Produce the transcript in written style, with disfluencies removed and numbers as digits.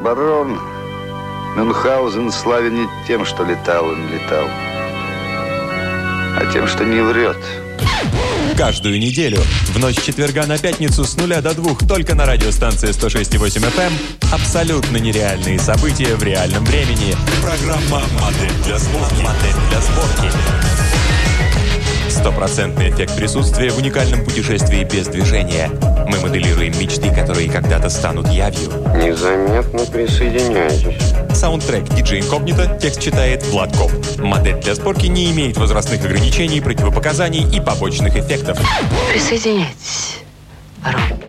барон Мюнхгаузен славен не тем, что летал и летал, а тем, что не врет. Каждую неделю в ночь четверга на пятницу с 0 до 2 только на радиостанции 106,8 FM абсолютно нереальные события в реальном времени. Программа «Модель для сборки». Модель для сборки. Стопроцентный эффект присутствия в уникальном путешествии без движения. Мы моделируем мечты, которые когда-то станут явью. Незаметно присоединяйтесь. Саундтрек диджей Инкогнито, текст читает Влад Коп. Модель для сборки не имеет возрастных ограничений, противопоказаний и побочных эффектов. Присоединяйтесь, барон.